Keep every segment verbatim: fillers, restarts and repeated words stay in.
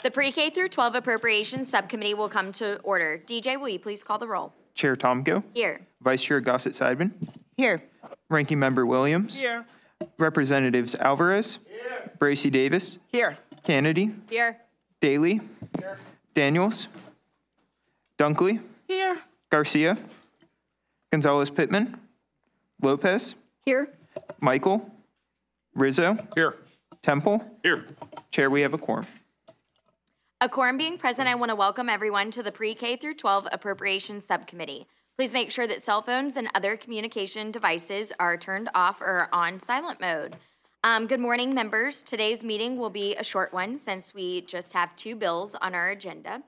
The Pre-K through twelve Appropriations Subcommittee will come to order. D J, will you please call the roll? Chair Tomko. Here. Vice Chair Gossett-Seidman. Here. Ranking Member Williams. Here. Representatives Alvarez. Here. Bracy Davis. Here. Kennedy. Here. Daly. Here. Daniels. Dunkley. Here. Garcia. Gonzalez Pittman. Lopez. Here. Michael. Rizzo. Here. Temple. Here. Chair, we have a quorum. A quorum being present, I want to welcome everyone to the Pre-K through twelve Appropriations Subcommittee. Please make sure that cell phones and other communication devices are turned off or on silent mode. Um, good morning, members. Today's meeting will be a short one since we just have two bills on our agenda.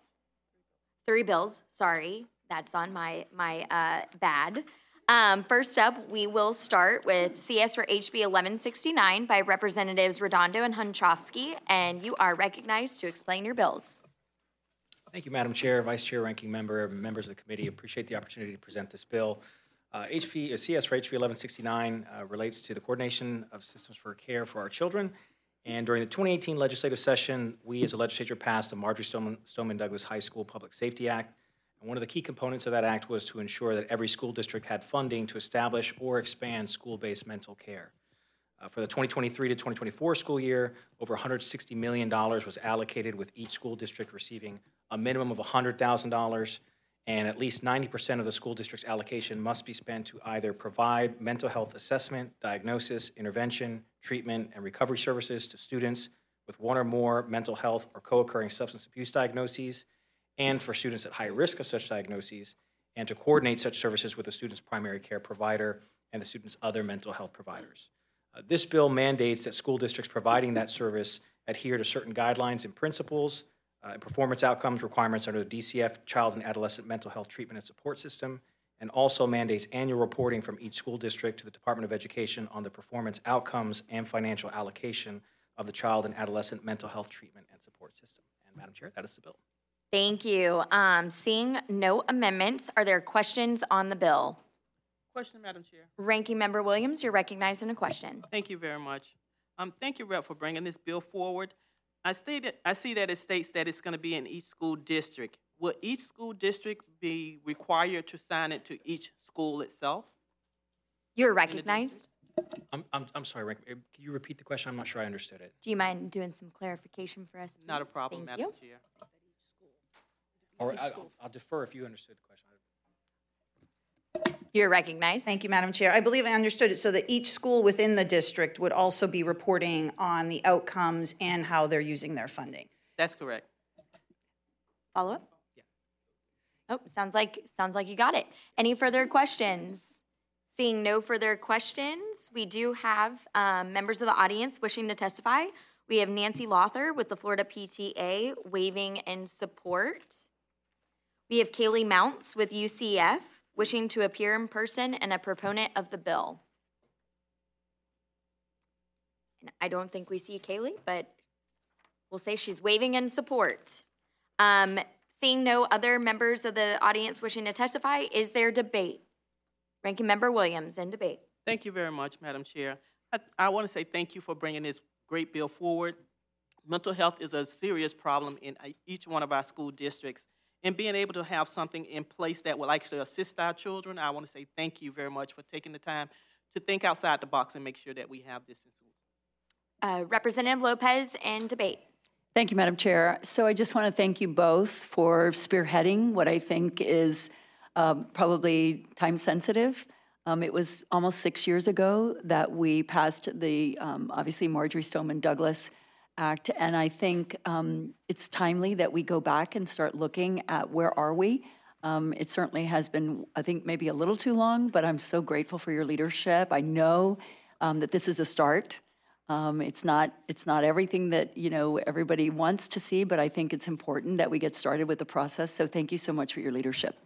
Three bills, sorry. That's on my, my uh, bad. Um, first up, we will start with C S for H B eleven sixty-nine by Representatives Redondo and Hunchofsky, and you are recognized to explain your bills. Thank you, Madam Chair, Vice Chair, Ranking Member, members of the committee. Appreciate the opportunity to present this bill. Uh, H P, uh, C S for H B eleven sixty-nine uh, relates to the coordination of systems for care for our children. And during the twenty eighteen legislative session, we as a legislature passed the Marjory Stoneman, Stoneman Douglas High School Public Safety Act. And one of the key components of that act was to ensure that every school district had funding to establish or expand school-based mental care. Uh, for the twenty twenty-three to twenty twenty-four school year, over one hundred sixty million dollars was allocated, with each school district receiving a minimum of one hundred thousand dollars, and at least ninety percent of the school district's allocation must be spent to either provide mental health assessment, diagnosis, intervention, treatment, and recovery services to students with one or more mental health or co-occurring substance abuse diagnoses, and for students at high risk of such diagnoses, and to coordinate such services with the student's primary care provider and the student's other mental health providers. Uh, this bill mandates that school districts providing that service adhere to certain guidelines and principles uh, and performance outcomes requirements under the D C F Child and Adolescent Mental Health Treatment and Support System, and also mandates annual reporting from each school district to the Department of Education on the performance outcomes and financial allocation of the Child and Adolescent Mental Health Treatment and Support System. And Madam Chair, that is the bill. Thank you. Um, seeing no amendments, are there questions on the bill? Question, Madam Chair. Ranking Member Williams, you're recognized in a question. Thank you very much. Um, thank you, Rep, for bringing this bill forward. I stated, I see that it states that it's going to be in each school district. Will each school district be required to sign it to each school itself? You're recognized. I'm, I'm, I'm sorry, Rick. Can you repeat the question? I'm not sure I understood it. Do you mind doing some clarification for us, please? Not a problem, Thank Madam you. Chair. Or I, I'll, I'll defer if you understood the question. You're recognized. Thank you, Madam Chair. I believe I understood it so that each school within the district would also be reporting on the outcomes and how they're using their funding. That's correct. Follow up? Yeah. Oh, sounds like sounds like you got it. Any further questions? Seeing no further questions, we do have um, members of the audience wishing to testify. We have Nancy Lothar with the Florida P T A waving in support. We have Kaylee Mounts with U C F wishing to appear in person and a proponent of the bill. And I don't think we see Kaylee, but we'll say she's waving in support. Um, seeing no other members of the audience wishing to testify, is there debate? Ranking Member Williams, in debate. Thank you very much, Madam Chair. I, I want to say thank you for bringing this great bill forward. Mental health is a serious problem in each one of our school districts. And being able to have something in place that will actually assist our children, I want to say thank you very much for taking the time to think outside the box and make sure that we have this in schools. Uh, Representative Lopez, in debate. Thank you, Madam Chair. So I just want to thank you both for spearheading what I think is um, probably time sensitive. Um, it was almost six years ago that we passed the, um, obviously, Marjory Stoneman Douglas Act, and I think um, it's timely that we go back and start looking at where are we. Um, it certainly has been, I think, maybe a little too long, but I'm so grateful for your leadership. I know um, that this is a start. Um, it's not it's not everything that you know everybody wants to see, but I think it's important that we get started with the process. So thank you so much for your leadership.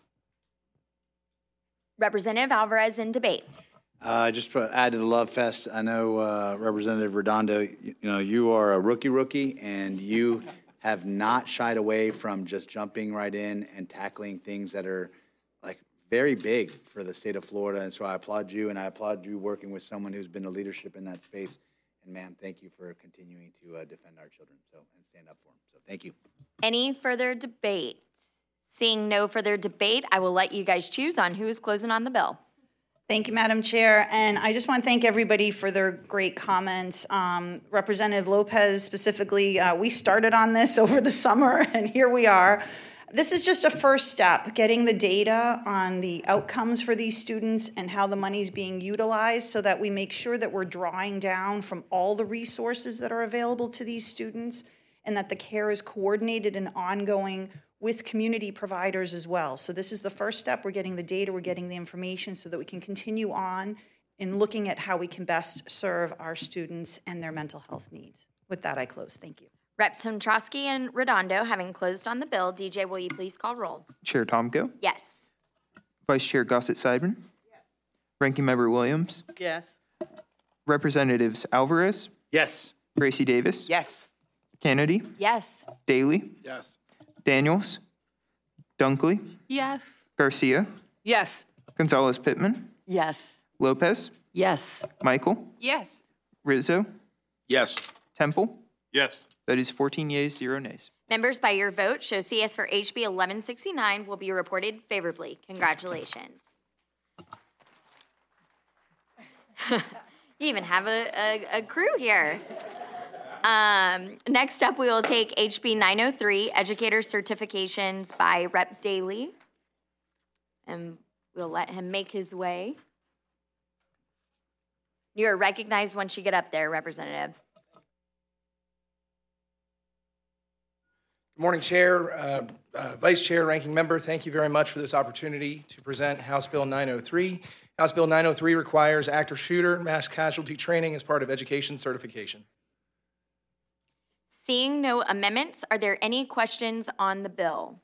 Representative Alvarez, in debate. Uh, just to add to the love fest, I know uh, Representative Redondo, you, you know, you are a rookie rookie, and you have not shied away from just jumping right in and tackling things that are like very big for the state of Florida. And so I applaud you, and I applaud you working with someone who's been a leadership in that space And ma'am, thank you for continuing to uh, defend our children, so, and stand up for them. So thank you. Any further debate? Seeing no further debate, I will let you guys choose on who is closing on the bill. Thank you, Madam Chair. And I just want to thank everybody for their great comments. Um, Representative Lopez specifically, uh, we started on this over the summer, and here we are. This is just a first step, getting the data on the outcomes for these students and how the money's being utilized so that we make sure that we're drawing down from all the resources that are available to these students and that the care is coordinated and ongoing with community providers as well. So this is the first step. We're getting the data, we're getting the information so that we can continue on in looking at how we can best serve our students and their mental health needs. With that, I close. Thank you. Reps Homtrosky and Redondo having closed on the bill, D J, will you please call roll? Chair Tomko, Yes. Vice Chair Gossett Seidman, Ranking Member Williams, Yes. Representatives Alvarez, Yes. Gracie Davis, Yes. Kennedy, Yes. Daly, Yes. Daniels, Dunkley, Yes. Garcia, Yes. Gonzalez Pittman, Yes. Lopez, Yes. Michael, Yes. Rizzo, Yes. Temple. Yes. That is fourteen yeas, zero nays. Members, by your vote, show C S for H B eleven sixty-nine will be reported favorably. Congratulations. You even have a, a, a crew here. Um, next up, we will take H B nine oh three, Educator Certifications by Rep Daly. And we'll let him make his way. You are recognized once you get up there, Representative. Good morning, Chair, uh, uh, Vice Chair, Ranking Member. Thank you very much for this opportunity to present House Bill nine oh three. House Bill nine oh three requires active shooter mass casualty training as part of education certification. Seeing no amendments, are there any questions on the bill?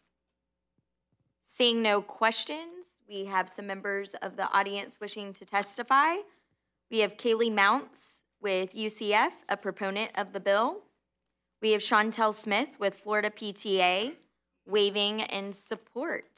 Seeing no questions, we have some members of the audience wishing to testify. We have Kaylee Mounts with U C F, a proponent of the bill. We have Chantel Smith with Florida P T A, waiving in support.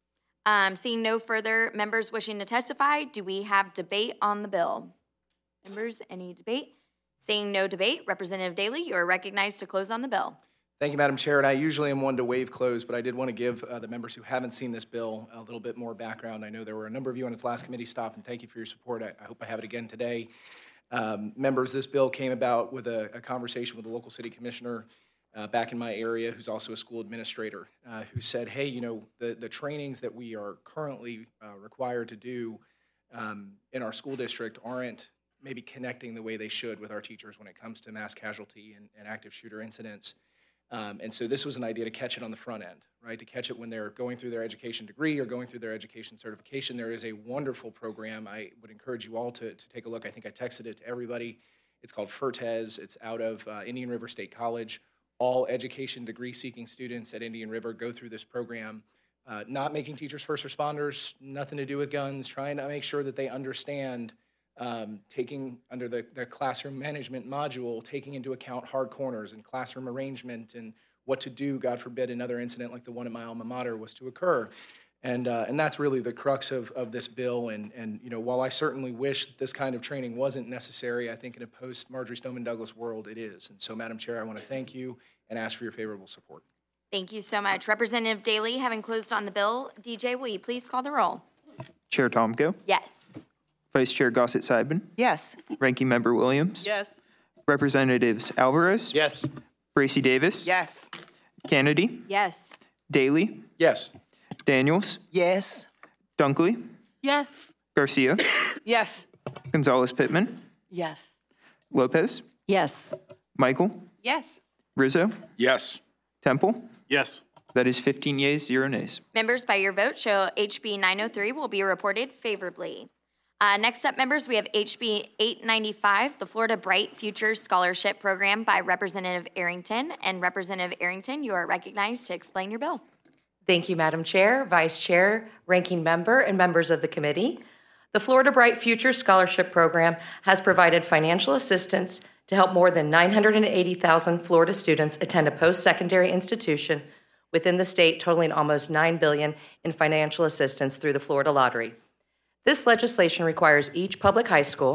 Um, seeing no further members wishing to testify, do we have debate on the bill? Members, any debate? Seeing no debate, Representative Daly, you are recognized to close on the bill. Thank you, Madam Chair. And I usually am one to waive close, but I did want to give uh, the members who haven't seen this bill a little bit more background. I know there were a number of you on its last committee stop, and thank you for your support. I, I hope I have it again today. Um, members, this bill came about with a, a conversation with a local city commissioner uh, back in my area who's also a school administrator uh, who said, hey, you know, the, the trainings that we are currently uh, required to do um, in our school district aren't maybe connecting the way they should with our teachers when it comes to mass casualty and, and active shooter incidents. Um, and so this was an idea to catch it on the front end, right? To catch it when they're going through their education degree or going through their education certification. There is a wonderful program. I would encourage you all to, to take a look. I think I texted it to everybody. It's called FERTES. It's out of uh, Indian River State College. All education degree-seeking students at Indian River go through this program, uh, not making teachers first responders, nothing to do with guns, trying to make sure that they understand Um, taking under the, the classroom management module, taking into account hard corners and classroom arrangement and what to do, God forbid, another incident like the one at my alma mater was to occur. And uh, and that's really the crux of, of this bill. And, and, you know, while I certainly wish this kind of training wasn't necessary, I think in a post-Marjorie Stoneman Douglas world it is. And so, Madam Chair, I want to thank you and ask for your favorable support. Thank you so much. Representative Daly, having closed on the bill, D J, will you please call the roll? Chair Tomko, Yes. Vice Chair Gossett Seidman, Yes. Ranking Member Williams, Yes. Representatives Alvarez, Yes. Gracie Davis, Yes. Kennedy, Yes. Daly, Yes. Daniels, Yes. Dunkley, Yes. Garcia, Yes. Gonzalez Pittman, Yes. Lopez, Yes. Michael, Yes. Rizzo, Yes. Temple. Yes. That is fifteen yeas, zero nays. Members, by your vote, show H B nine oh three will be reported favorably. Uh, next up, members, we have H B eight ninety-five, the Florida Bright Futures Scholarship Program by Representative Arrington. And Representative Arrington, you are recognized to explain your bill. Thank you, Madam Chair, Vice Chair, Ranking Member, and members of the committee. The Florida Bright Futures Scholarship Program has provided financial assistance to help more than nine hundred eighty thousand Florida students attend a post-secondary institution within the state, totaling almost nine billion dollars in financial assistance through the Florida Lottery. This legislation requires each public high school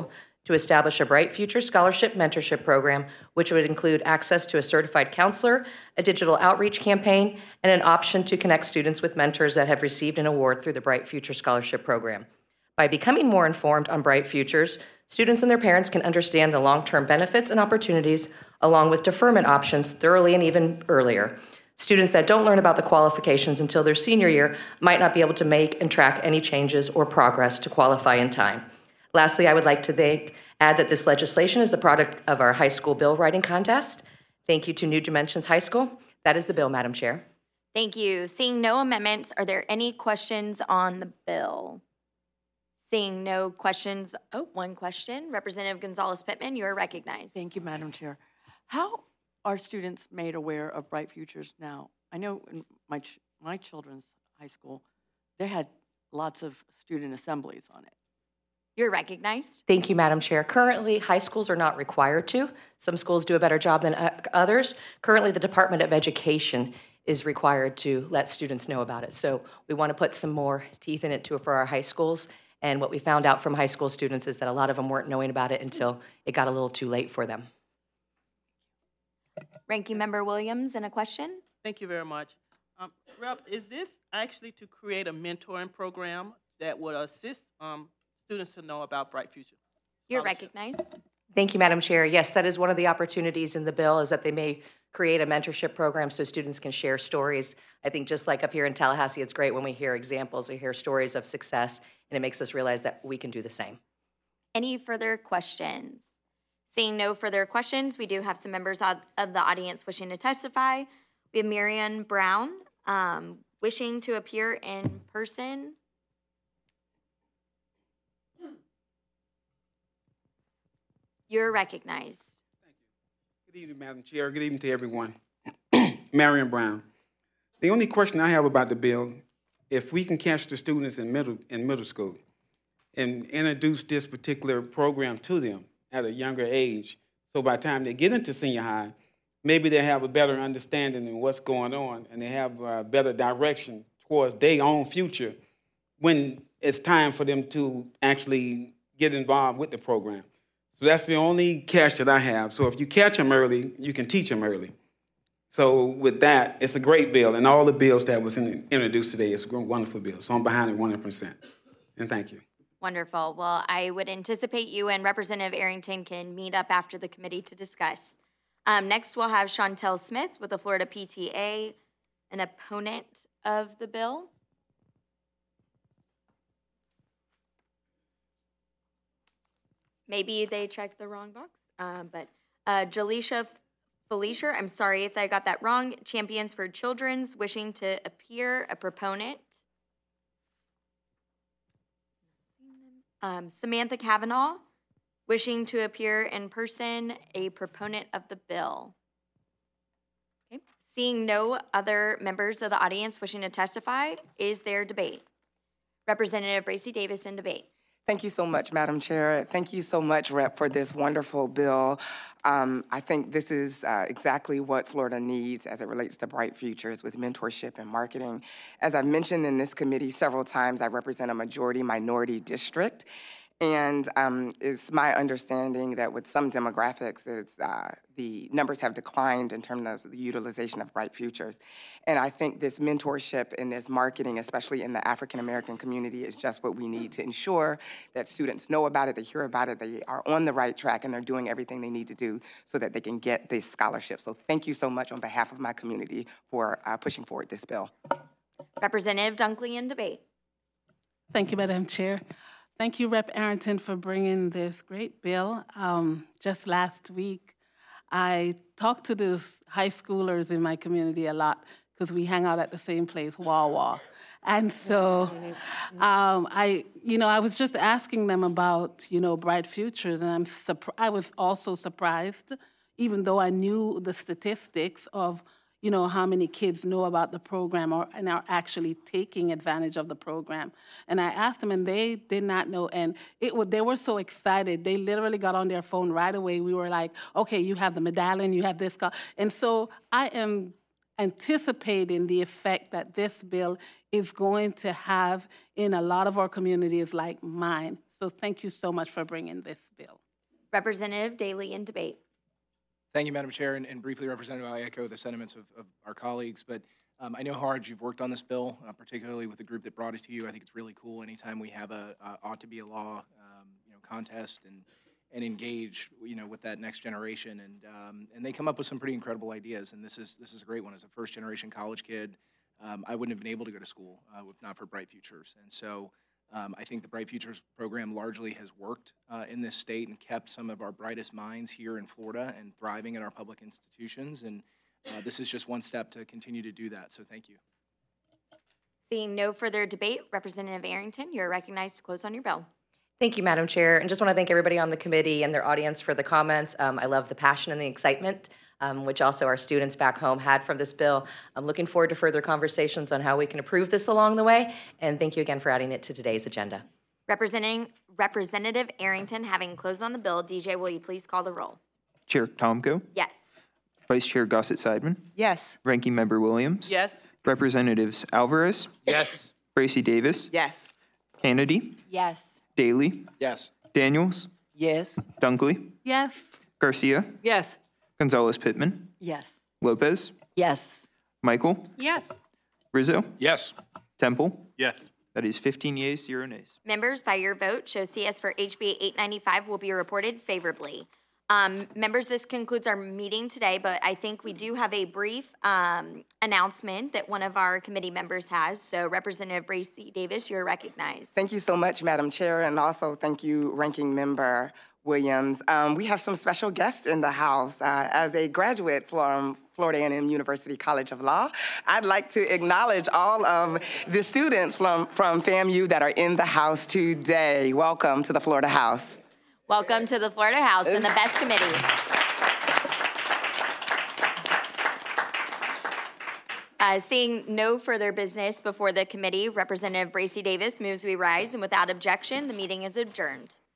to establish a Bright Future Scholarship Mentorship Program, which would include access to a certified counselor, a digital outreach campaign, and an option to connect students with mentors that have received an award through the Bright Future Scholarship Program. By becoming more informed on Bright Futures, students and their parents can understand the long-term benefits and opportunities, along with deferment options, thoroughly and even earlier. Students that don't learn about the qualifications until their senior year might not be able to make and track any changes or progress to qualify in time. Lastly, I would like to thank, add that this legislation is the product of our high school bill writing contest. Thank you to New Dimensions High School. That is the bill, Madam Chair. Thank you. Seeing no amendments, are there any questions on the bill? Seeing no questions, oh, one question. Representative Gonzalez-Pittman, you are recognized. Thank you, Madam Chair. How are students made aware of Bright Futures now? I know in my, ch my children's high school, they had lots of student assemblies on it. You're recognized. Thank you, Madam Chair. Currently, high schools are not required to. Some schools do a better job than others. Currently, the Department of Education is required to let students know about it. So we want to put some more teeth in it too for our high schools. And what we found out from high school students is that a lot of them weren't knowing about it until it got a little too late for them. Ranking Member Williams, and a question? Thank you very much. Um, Rep, is this actually to create a mentoring program that would assist um, students to know about Bright Future? You're recognized. Thank you, Madam Chair. Yes, that is one of the opportunities in the bill, is that they may create a mentorship program so students can share stories. I think just like up here in Tallahassee, it's great when we hear examples or hear stories of success, and it makes us realize that we can do the same. Any further questions? Seeing no further questions, we do have some members of the audience wishing to testify. We have Marion Brown um, wishing to appear in person. You're recognized. Thank you. Good evening, Madam Chair. Good evening to everyone. Marion Brown. The only question I have about the bill, if we can catch the students in middle in middle school and introduce this particular program to them at a younger age, so by the time they get into senior high, maybe they have a better understanding of what's going on and they have a better direction towards their own future when it's time for them to actually get involved with the program. So that's the only catch that I have. So if you catch them early, you can teach them early. So with that, it's a great bill, and all the bills that was in, introduced today, it's a wonderful bill. So I'm behind it one hundred percent. And thank you. Wonderful. Well, I would anticipate you and Representative Arrington can meet up after the committee to discuss. Um, next, we'll have Chantel Smith with the Florida P T A, an opponent of the bill. Maybe they checked the wrong box, um, but uh, Jaleisha Felicia, I'm sorry if I got that wrong, Champions for Children's, wishing to appear, a proponent. Um, Samantha Kavanaugh, wishing to appear in person, a proponent of the bill. Okay. Seeing no other members of the audience wishing to testify, is there debate? Representative Bracy Davis in debate. Thank you so much, Madam Chair. Thank you so much, Rep, for this wonderful bill. Um, I think this is uh, exactly what Florida needs as it relates to Bright Futures with mentorship and marketing. As I've mentioned in this committee several times, I represent a majority minority district. And um, it's my understanding that with some demographics, it's, uh, the numbers have declined in terms of the utilization of Bright Futures. And I think this mentorship and this marketing, especially in the African-American community, is just what we need to ensure that students know about it, they hear about it, they are on the right track, and they're doing everything they need to do so that they can get this scholarship. So thank you so much on behalf of my community for uh, pushing forward this bill. Representative Dunkley in debate. Thank you, Madam Chair. Thank you, Representative Arrington, for bringing this great bill. Um, just last week, I talked to the high schoolers in my community a lot because we hang out at the same place, Wawa. And so um, I, you know, I was just asking them about, you know, Bright Futures, and I'm surprised. I was also surprised, even though I knew the statistics of, you know, how many kids know about the program or and are actually taking advantage of the program. And I asked them, and they did not know. And it would, they were so excited. They literally got on their phone right away. We were like, okay, you have the medallion, you have this. And so I am anticipating the effect that this bill is going to have in a lot of our communities like mine. So thank you so much for bringing this bill. Representative Daly in debate. Thank you, Madam Chair, and, and briefly, Representative, I echo the sentiments of, of our colleagues, but um, I know how hard you've worked on this bill, uh, particularly with the group that brought it to you. I think it's really cool anytime we have a uh, ought to be a law, um, you know, contest and and engage, you know, with that next generation, and um, and they come up with some pretty incredible ideas, and this is this is a great one. As a first generation college kid, um, I wouldn't have been able to go to school uh, if not for Bright Futures, and so. Um, I think the Bright Futures program largely has worked uh, in this state and kept some of our brightest minds here in Florida and thriving in our public institutions. And uh, this is just one step to continue to do that. So thank you. Seeing no further debate, Representative Arrington, you're recognized to close on your bill. Thank you, Madam Chair, and just want to thank everybody on the committee and their audience for the comments. Um, I love the passion and the excitement, um, which also our students back home had from this bill. I'm looking forward to further conversations on how we can improve this along the way, and thank you again for adding it to today's agenda. Representing Representative Arrington, having closed on the bill, D J, will you please call the roll? Chair Tomko, Yes. Vice Chair Gossett-Seidman, Yes. Ranking Member Williams, Yes. Representatives Alvarez, Yes. Bracy Davis, Yes. Kennedy, Yes. Daly, Yes. Daniels, Yes. Yes. Garcia, Yes. Gonzalez Pittman, Yes. Lopez, Yes. Michael, Yes. Rizzo, Yes. Temple. Yes. That is fifteen yeas, zero nays. Members, by your vote, show C S for H B eight ninety-five will be reported favorably. Um, members, this concludes our meeting today, but I think we do have a brief um, announcement that one of our committee members has. So Representative Bracy Davis, you're recognized. Thank you so much, Madam Chair, and also thank you, Ranking Member Williams. Um, we have some special guests in the House. Uh, as a graduate from Florida A and M University College of Law, I'd like to acknowledge all of the students from, from FAMU that are in the House today. Welcome to the Florida House. Welcome to the Florida House and the best committee. Uh, seeing no further business before the committee, Representative Bracy Davis moves we rise, and without objection, the meeting is adjourned.